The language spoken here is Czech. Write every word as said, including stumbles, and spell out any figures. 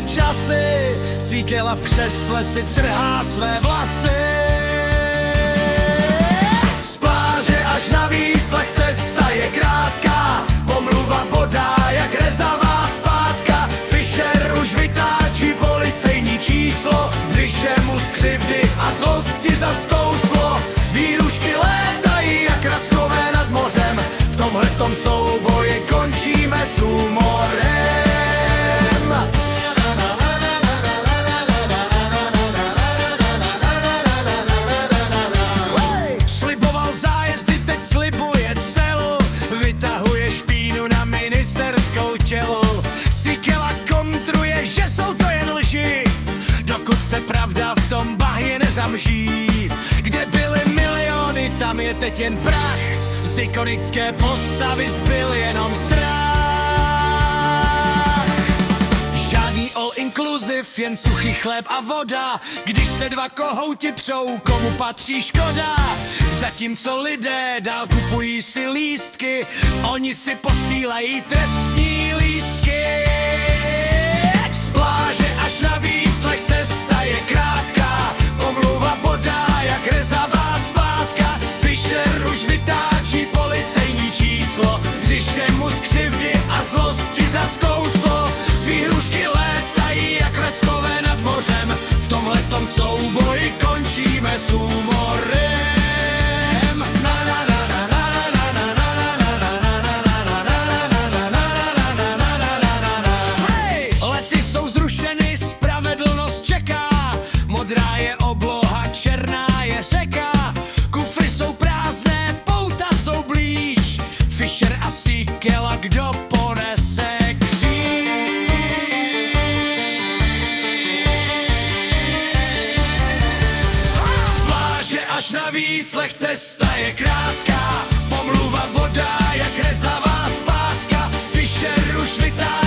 časy, Síkela v křesle si trhá své vlasy. Z pláže až na výslech cesta je krátká, pomluva bodá jak rezavá zpátka. Fischer už vytáčí policejní číslo, dřiše mu z křivdy a zlosti zaskouslo. Výrušky létají jak rackové nad mořem, v tomhletom souboji končíme s humorem. Sliboval zájezdy, teď slibuje celu, vytahuje špínu na ministerskou tělu. Síkela kontruje, že jsou to jen lži, dokud se pravda v tom bahně nezamží. Kde byly miliony, tam je teď jen prach, z ikonické postavy zbyl jenom strach. Žádný all inclusive, jen suchý chléb a voda, když se dva kohouti přou, komu patří škoda. Zatímco lidé dál kupují si lístky, oni si posílají trestní lístky. Z pláže až na výslech cesta je krátká, pomluva bodá jak rezavá zpátka. Fischer už vytáčí policejní číslo, dřiše mu z křivdy a zlosti zaskouslo. Výhrušky létají jak rackové nad mořem, v tomhletom souboji končíme s humorem. Hej, lety jsou zrušeny, spravedlnost čeká, modrá je obloha, černá je řeka. Kufry jsou prázdné, pouta jsou blíž, Fischer a Síkela, kdo ponese kříž. Z pláže až na výslech cesta je krátká, pomluva bodá jak rezavá zpátka. Fischer už vytáčí